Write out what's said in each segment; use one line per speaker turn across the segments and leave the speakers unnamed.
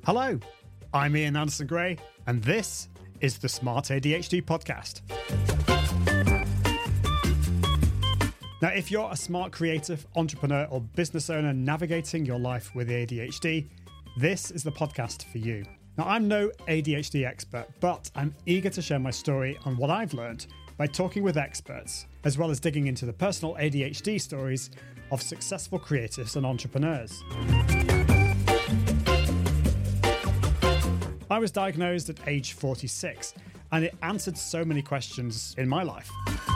Hello, I'm Ian Anderson Gray, and this is the Smart ADHD Podcast. Now, if you're a smart creative, entrepreneur, or business owner navigating your life with ADHD, this is the podcast for you. Now, I'm no ADHD expert, but I'm eager to share my story on what I've learned by talking with experts, as well as digging into the personal ADHD stories of successful creatives and entrepreneurs. I was diagnosed at age 46, and it answered so many questions in my life.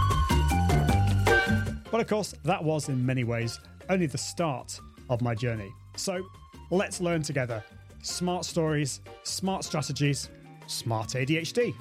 But of course, that was in many ways only the start of my journey. So let's learn together. Smart stories, smart strategies, smart ADHD.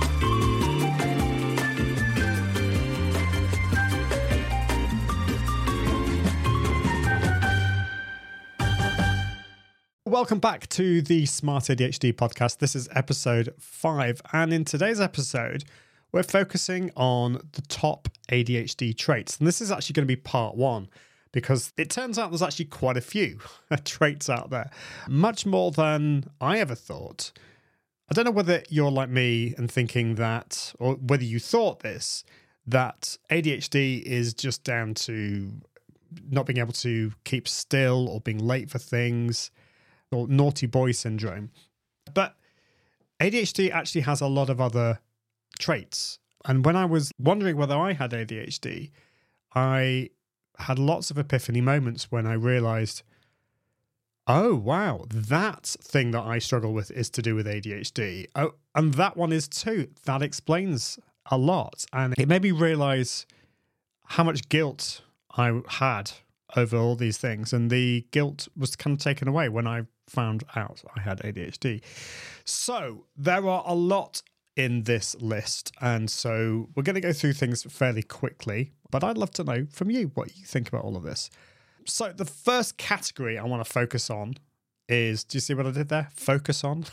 Welcome back to the Smart ADHD podcast. This is episode 5. And in today's episode, we're focusing on the top ADHD traits. And this is actually going to be part 1 because it turns out there's actually quite a few traits out there, much more than I ever thought. I don't know whether you're like me and thinking that, or whether you thought this, that ADHD is just down to not being able to keep still or being late for things, or naughty boy syndrome. But ADHD actually has a lot of other traits. And when I was wondering whether I had ADHD, I had lots of epiphany moments when I realized, oh, wow, that thing that I struggle with is to do with ADHD. Oh, and that one is too. That explains a lot. And it made me realize how much guilt I had over all these things. And the guilt was kind of taken away when I found out I had ADHD. So there are a lot in this list. And so we're going to go through things fairly quickly, but I'd love to know from you what you think about all of this. So the first category I want to focus on is, do you see what I did there? Focus on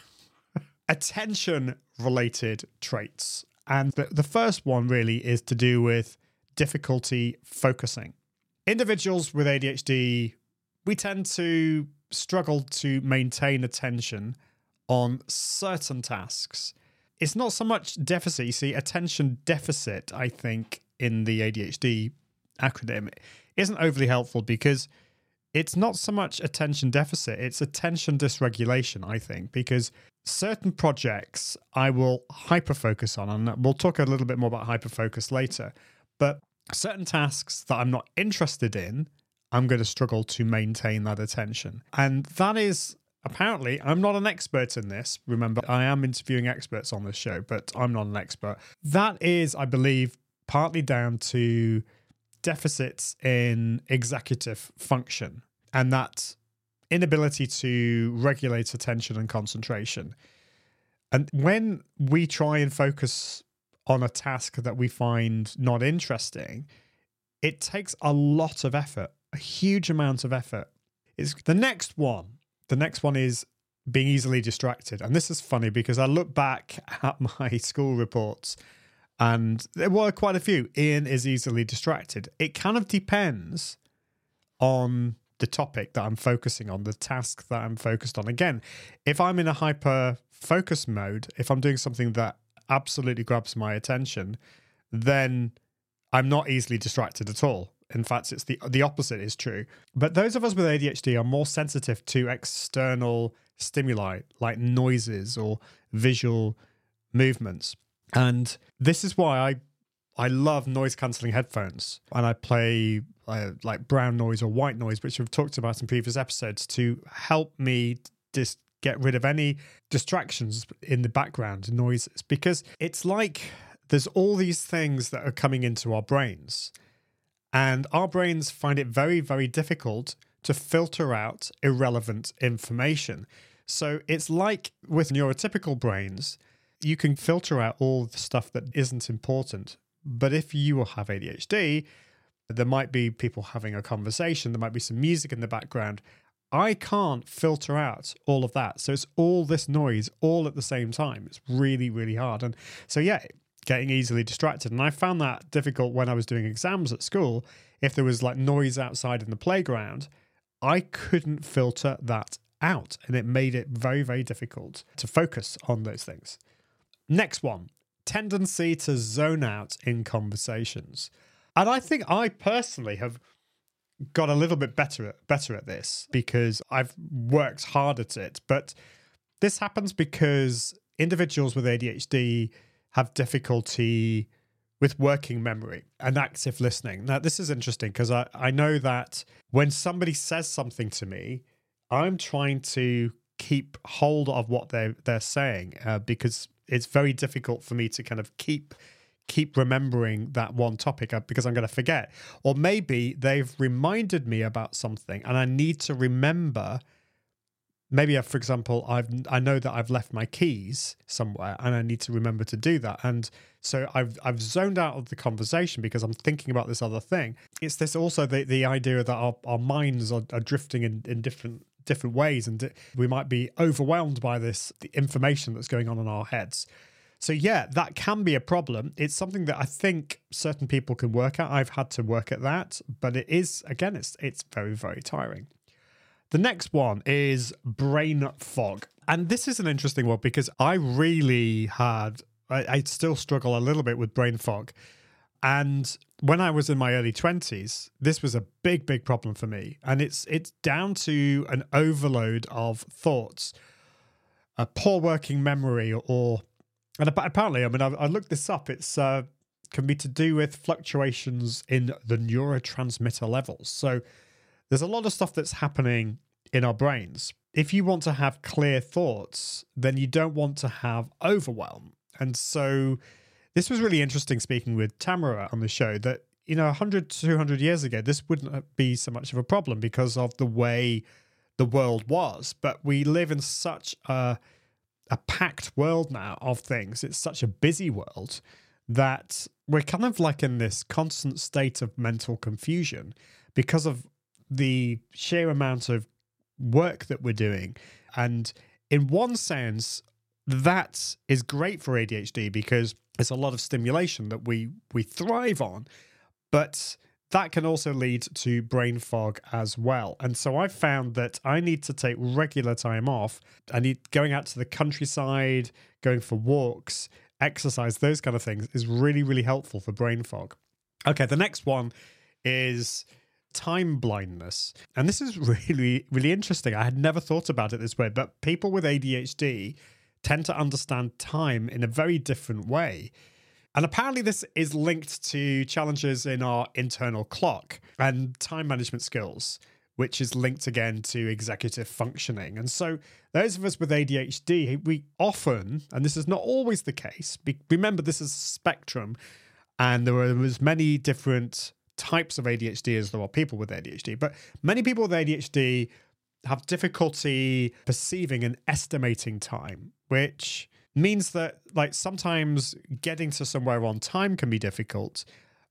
attention-related traits. And the first one really is to do with difficulty focusing. Individuals with ADHD, we tend to struggle to maintain attention on certain tasks. It's not so much deficit. You see, attention deficit, I think, in the ADHD acronym isn't overly helpful because it's not so much attention deficit, it's attention dysregulation, I think, because certain projects I will hyper-focus on, and we'll talk a little bit more about hyper-focus later, but certain tasks that I'm not interested in, I'm going to struggle to maintain that attention. And that is, apparently, I'm not an expert in this. Remember, I am interviewing experts on this show, but I'm not an expert. That is, I believe, partly down to deficits in executive function and that inability to regulate attention and concentration. And when we try and focus on a task that we find not interesting, it takes a lot of effort, a huge amount of effort. It's the next one. The next one is being easily distracted. And this is funny because I look back at my school reports and there were quite a few. Ian is easily distracted. It kind of depends on the topic that I'm focusing on, the task that I'm focused on. Again, if I'm in a hyper focus mode, if I'm doing something that absolutely grabs my attention, then I'm not easily distracted at all. In fact, it's the opposite is true. But those of us with ADHD are more sensitive to external stimuli like noises or visual movements. And this is why I love noise-cancelling headphones. And I play like brown noise or white noise, which we've talked about in previous episodes, to help me just get rid of any distractions in the background, noises. Because it's like there's all these things that are coming into our brains. And our brains find it very, very difficult to filter out irrelevant information. So it's like with neurotypical brains, you can filter out all the stuff that isn't important. But if you have ADHD, there might be people having a conversation, there might be some music in the background. I can't filter out all of that. So it's all this noise all at the same time. It's really, really hard. And so, yeah, getting easily distracted. And I found that difficult when I was doing exams at school. If there was like noise outside in the playground, I couldn't filter that out, and it made it very, very difficult to focus on those things. Next one, tendency to zone out in conversations. And I think I personally have got a little bit better at this because I've worked hard at it. But this happens because individuals with ADHD have difficulty with working memory and active listening. Now, this is interesting because I know that when somebody says something to me, I'm trying to keep hold of what they're saying because it's very difficult for me to kind of keep remembering that one topic because I'm going to forget. Or maybe they've reminded me about something and I need to remember. Maybe, for example, I know that I've left my keys somewhere and I need to remember to do that. And so I've zoned out of the conversation because I'm thinking about this other thing. It's this also the idea that our minds are drifting in different ways, and we might be overwhelmed by the information that's going on in our heads. So yeah, that can be a problem. It's something that I think certain people can work at. I've had to work at that, but it is, again, it's very, very tiring. The next one is brain fog. And this is an interesting one because I really I still struggle a little bit with brain fog. And when I was in my early 20s, this was a big, big problem for me. And it's down to an overload of thoughts, a poor working memory, and apparently, I mean, I looked this up. It's can be to do with fluctuations in the neurotransmitter levels. So there's a lot of stuff that's happening in our brains. If you want to have clear thoughts, then you don't want to have overwhelm. And so this was really interesting speaking with Tamara on the show that, 100 to 200 years ago, this wouldn't be so much of a problem because of the way the world was. But we live in such a packed world now of things. It's such a busy world that we're kind of like in this constant state of mental confusion because of the sheer amount of work that we're doing. And in one sense, that is great for ADHD because it's a lot of stimulation that we thrive on, but that can also lead to brain fog as well. And so I found that I need to take regular time off. I need going out to the countryside, going for walks, exercise, those kind of things is really, really helpful for brain fog. Okay, the next one is time blindness. And this is really, really interesting. I had never thought about it this way, but people with ADHD tend to understand time in a very different way. And apparently this is linked to challenges in our internal clock and time management skills, which is linked again to executive functioning. And so those of us with ADHD, we often, and this is not always the case, remember this is a spectrum, and there are as many different types of ADHD as there are people with ADHD, but many people with ADHD have difficulty perceiving and estimating time, which means that like sometimes getting to somewhere on time can be difficult,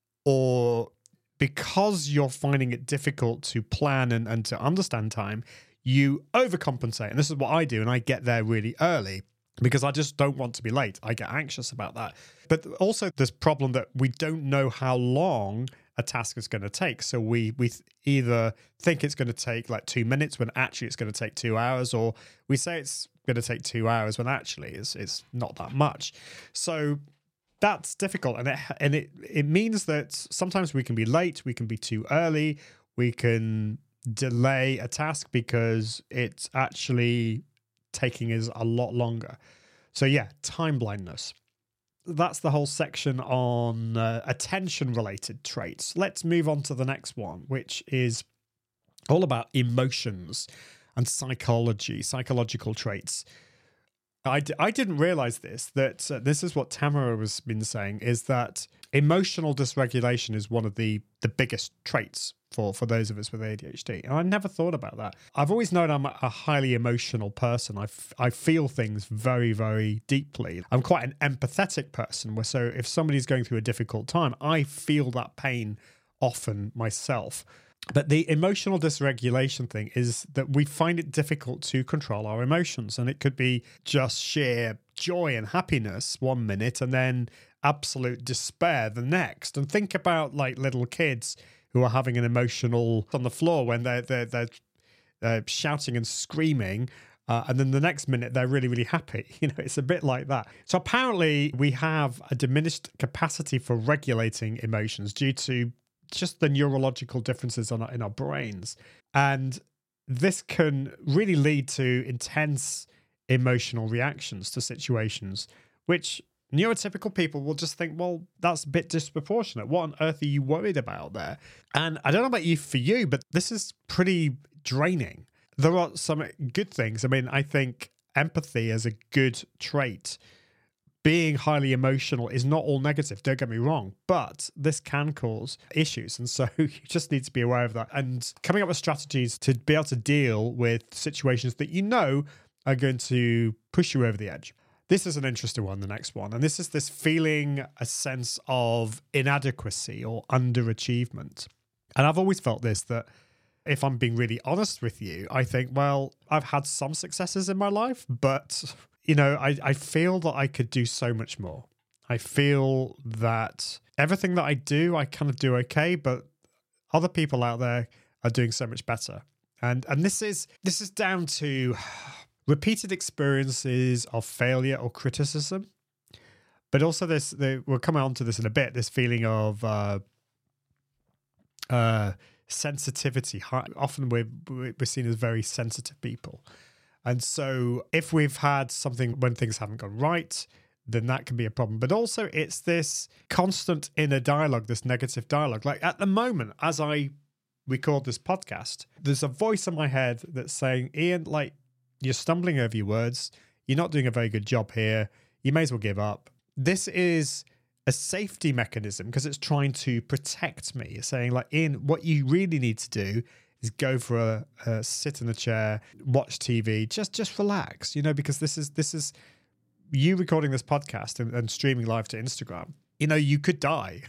or because you're finding it difficult to plan and to understand time, you overcompensate. And this is what I do, and I get there really early because I just don't want to be late. I get anxious about that. But also this problem that we don't know how long a task is going to take. So we either think it's going to take like 2 minutes when actually it's going to take 2 hours, or we say it's going to take 2 hours when actually it's not that much. So that's difficult, and it means that sometimes we can be late, we can be too early, we can delay a task because it's actually taking us a lot longer. So yeah, time blindness. That's the whole section on attention-related traits. Let's move on to the next one, which is all about emotions and psychological traits. I didn't realize that this is what Tamara has been saying, is that emotional dysregulation is one of the biggest traits for those of us with ADHD. And I never thought about that. I've always known I'm a highly emotional person. I feel things very, very deeply. I'm quite an empathetic person, so if somebody's going through a difficult time, I feel that pain often myself. But the emotional dysregulation thing is that we find it difficult to control our emotions. And it could be just sheer joy and happiness 1 minute and then absolute despair the next. And think about like little kids who are having an emotional on the floor when they're shouting and screaming. And then the next minute, they're really, really happy. It's a bit like that. So apparently we have a diminished capacity for regulating emotions due to just the neurological differences in our brains. And this can really lead to intense emotional reactions to situations, which neurotypical people will just think, well, that's a bit disproportionate. What on earth are you worried about there? And I don't know about you, but this is pretty draining. There are some good things. I mean, I think empathy is a good trait. Being highly emotional is not all negative, don't get me wrong, but this can cause issues. And so you just need to be aware of that and coming up with strategies to be able to deal with situations that are going to push you over the edge. This is an interesting one, the next one. And this is this feeling a sense of inadequacy or underachievement. And I've always felt this, that if I'm being really honest with you, I think, well, I've had some successes in my life, but, I feel that I could do so much more. I feel that everything that I do, I kind of do okay, but other people out there are doing so much better. And this is down to repeated experiences of failure or criticism, but also we'll come on to this in a bit, this feeling of sensitivity. Often we're seen as very sensitive people. And so if we've had something when things haven't gone right, then that can be a problem. But also it's this constant inner dialogue, this negative dialogue. Like at the moment, as I record this podcast, there's a voice in my head that's saying, Ian, like, you're stumbling over your words. You're not doing a very good job here. You may as well give up. This is a safety mechanism because it's trying to protect me. It's saying, like, Ian, what you really need to do is go for a sit in a chair, watch TV, just relax, because this is you recording this podcast and streaming live to Instagram. You could die.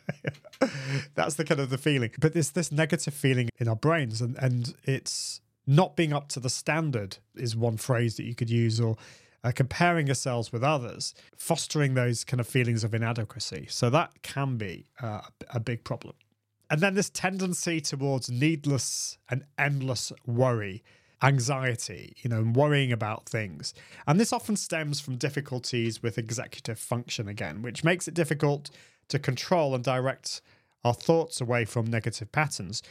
That's the kind of the feeling. But there's this negative feeling in our brains, and it's not being up to the standard is one phrase that you could use, or comparing yourselves with others, fostering those kind of feelings of inadequacy. So that can be a big problem. And then this tendency towards needless and endless worry, anxiety, and worrying about things. And this often stems from difficulties with executive function again, which makes it difficult to control and direct our thoughts away from negative patterns.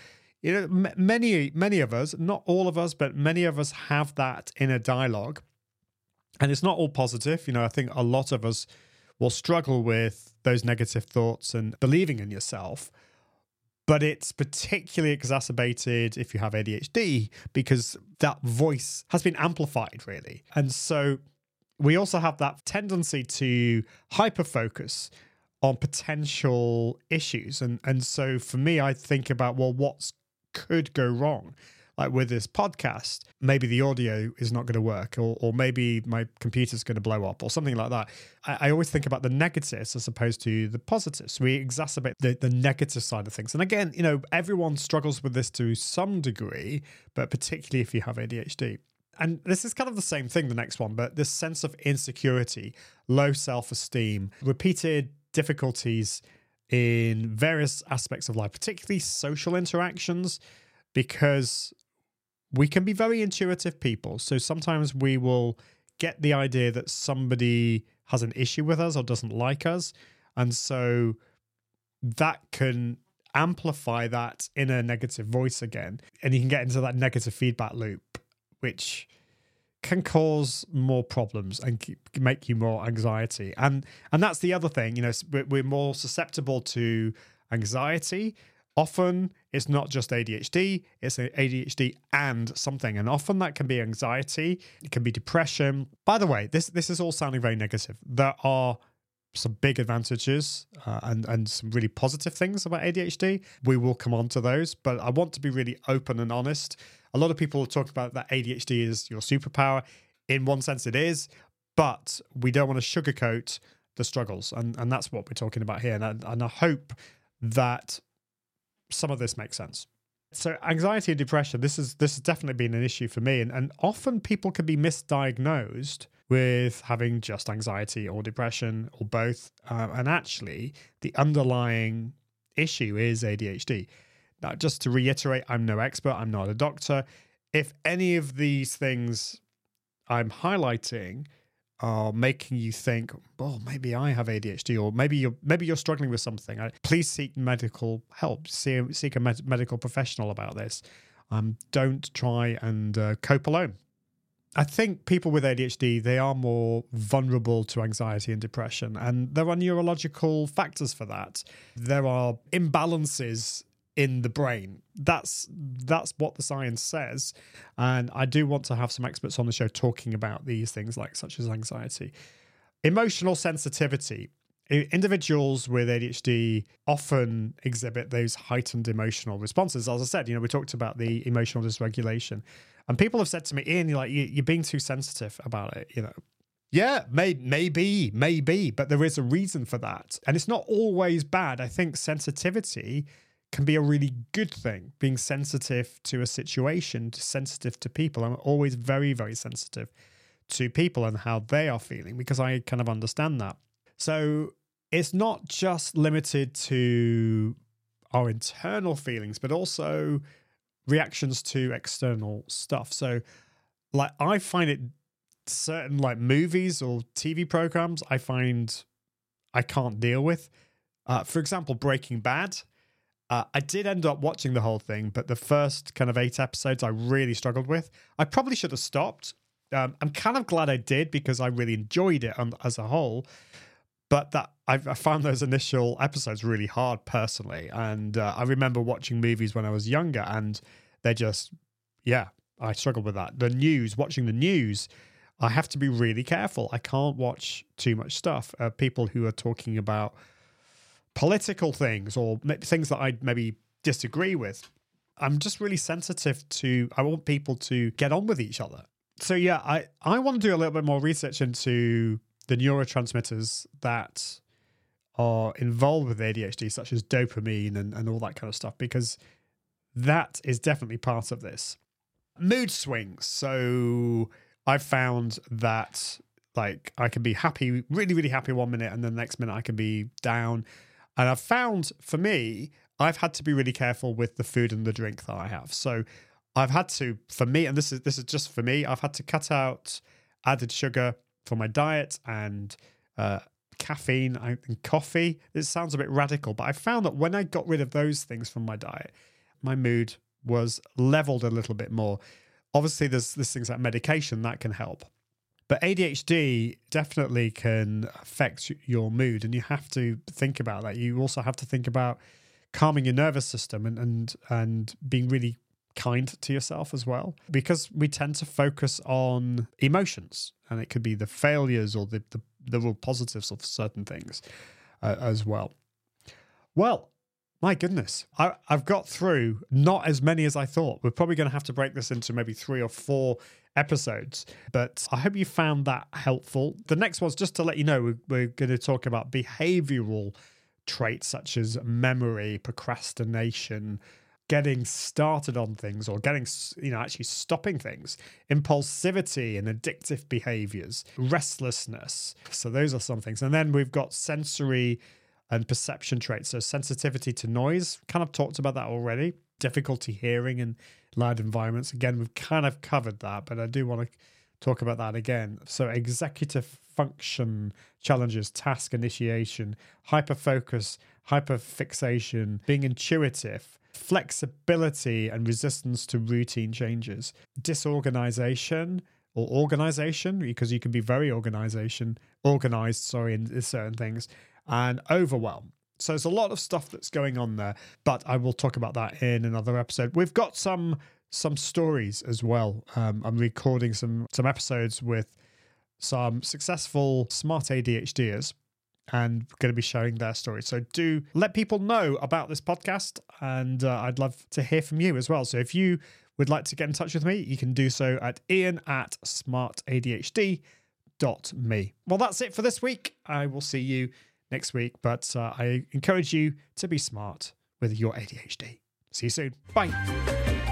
Many of us, not all of us, but many of us have that inner dialogue. And it's not all positive. I think a lot of us will struggle with those negative thoughts and believing in yourself. But it's particularly exacerbated if you have ADHD because that voice has been amplified, really. And so we also have that tendency to hyper-focus on potential issues. And so for me, I think about, well, what could go wrong? Like with this podcast, maybe the audio is not going to work, or maybe my computer's going to blow up or something like that. I always think about the negatives as opposed to the positives. We exacerbate the negative side of things. And again, everyone struggles with this to some degree, but particularly if you have ADHD. And this is kind of the same thing, the next one, but this sense of insecurity, low self-esteem, repeated difficulties in various aspects of life, particularly social interactions, because we can be very intuitive people. So sometimes we will get the idea that somebody has an issue with us or doesn't like us. And so that can amplify that inner negative voice again. And you can get into that negative feedback loop, which can cause more problems and make you more anxiety. And that's the other thing, we're more susceptible to anxiety. Often it's not just ADHD, it's ADHD and something. And often that can be anxiety, it can be depression. By the way, this is all sounding very negative. There are some big advantages and some really positive things about ADHD. We will come on to those, but I want to be really open and honest. A lot of people talk about that ADHD is your superpower. In one sense it is, but we don't want to sugarcoat the struggles. And that's what we're talking about here. And I hope that some of this makes sense. So anxiety and depression, this has definitely been an issue for me. And often people can be misdiagnosed with having just anxiety or depression or both. And actually, the underlying issue is ADHD. Now, just to reiterate, I'm no expert. I'm not a doctor. if any of these things I'm highlighting are making you think, oh, maybe I have ADHD, or maybe you're struggling with something, please seek medical help. Seek a medical professional about this. Don't try and cope alone. I think people with ADHD, they are more vulnerable to anxiety and depression, and there are neurological factors for that. There are imbalances in the brain. That's what the science says, and I do want to have some experts on the show talking about these things, like such as anxiety. Emotional sensitivity. Individuals with ADHD often exhibit those heightened emotional responses. As I said, we talked about the emotional dysregulation, and people have said to me, Ian, you're being too sensitive about it. Yeah, maybe, but there is a reason for that, and it's not always bad. I think sensitivity can be a really good thing. Being sensitive to a situation, sensitive to people. I'm always very, very sensitive to people and how they are feeling, because I kind of understand that. So it's not just limited to our internal feelings, but also reactions to external stuff. So I find it certain movies or TV programs I find I can't deal with. For example, Breaking Bad. I did end up watching the whole thing, but the first kind of 8 episodes I really struggled with. I probably should have stopped. I'm kind of glad I did, because I really enjoyed it as a whole. But I found those initial episodes really hard personally. And I remember watching movies when I was younger, and they just, I struggled with that. Watching the news, I have to be really careful. I can't watch too much stuff. People who are talking about political things or things that I maybe disagree with. I'm just really sensitive I want people to get on with each other. So I want to do a little bit more research into the neurotransmitters that are involved with ADHD, such as dopamine and all that kind of stuff, because that is definitely part of this. Mood swings. So I've found that I can be happy, really, really happy 1 minute, and then the next minute I can be down. And I've found, for me, I've had to be really careful with the food and the drink that I have. So I've had to, for me, and this is just for me, I've had to cut out added sugar for my diet and caffeine and coffee. It sounds a bit radical, but I found that when I got rid of those things from my diet, my mood was leveled a little bit more. Obviously, there's things like medication that can help. But ADHD definitely can affect your mood, and you have to think about that. You also have to think about calming your nervous system and being really kind to yourself as well, because we tend to focus on emotions, and it could be the failures or the real positives of certain things as well. Well, my goodness, I've got through not as many as I thought. We're probably going to have to break this into maybe 3 or 4 episodes, but I hope you found that helpful. The next one's just to let you know, we're going to talk about behavioral traits such as memory, procrastination, getting started on things, or getting, actually stopping things, impulsivity and addictive behaviors, restlessness. So those are some things. And then we've got sensory and perception traits. So sensitivity to noise, kind of talked about that already. Difficulty hearing in loud environments. Again, we've kind of covered that, but I do want to talk about that again. So executive function challenges, task initiation, hyperfocus, hyperfixation, being intuitive, flexibility and resistance to routine changes, disorganization or organization, because you can be very organized, in certain things, and overwhelm. So there's a lot of stuff that's going on there, but I will talk about that in another episode. We've got some stories as well. I'm recording some episodes with some successful smart ADHDers, and we're going to be sharing their stories. So do let people know about this podcast, and I'd love to hear from you as well. So if you would like to get in touch with me, you can do so at ian@smartadhd.me. Well, that's it for this week. I will see you next week, but I encourage you to be smart with your ADHD. See you soon. Bye.